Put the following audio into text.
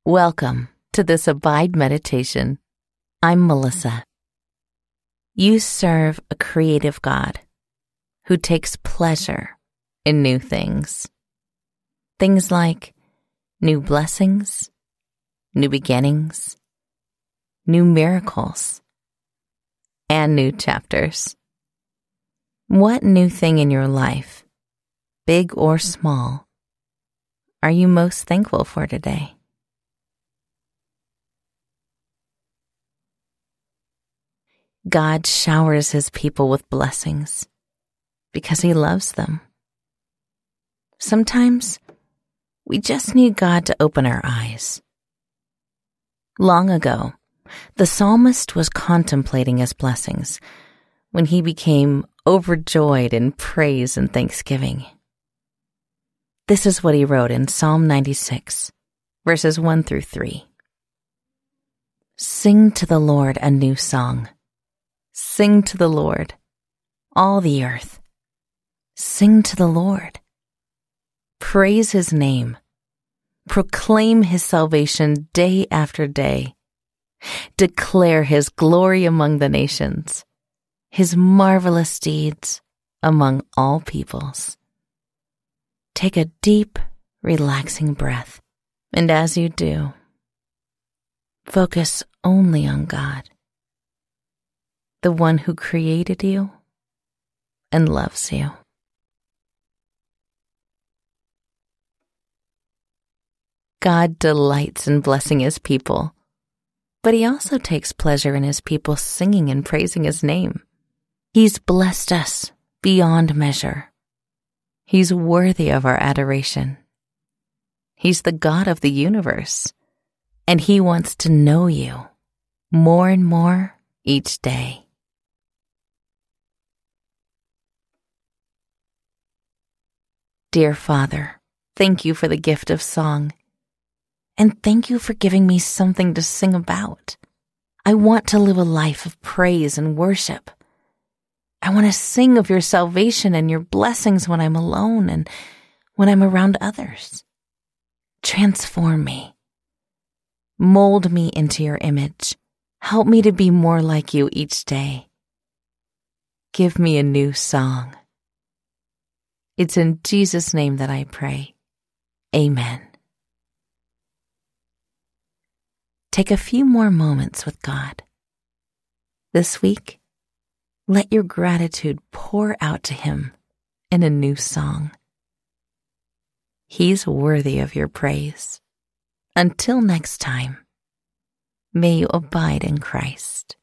Welcome to this Abide Meditation. I'm Melissa. You serve a creative God who takes pleasure in new things. Things like new blessings, new beginnings, new miracles, and new chapters. What new thing in your life, big or small, are you most thankful for today? God showers His people with blessings because He loves them. Sometimes we just need God to open our eyes. Long ago, the psalmist was contemplating his blessings when he became overjoyed in praise and thanksgiving. This is what he wrote in Psalm 96, verses 1 through 3. Sing to the Lord a new song. Sing to the Lord, all the earth. Sing to the Lord. Praise His name. Proclaim His salvation day after day. Declare His glory among the nations, His marvelous deeds among all peoples. Take a deep, relaxing breath, and as you do, focus only on God, the one who created you and loves you. God delights in blessing His people, but He also takes pleasure in His people singing and praising His name. He's blessed us beyond measure. He's worthy of our adoration. He's the God of the universe, and He wants to know you more and more each day. Dear Father, thank you for the gift of song, and thank you for giving me something to sing about. I want to live a life of praise and worship. I want to sing of your salvation and your blessings when I'm alone and when I'm around others. Transform me. Mold me into your image. Help me to be more like you each day. Give me a new song. It's in Jesus' name that I pray. Amen. Take a few more moments with God. This week, let your gratitude pour out to Him in a new song. He's worthy of your praise. Until next time, may you abide in Christ.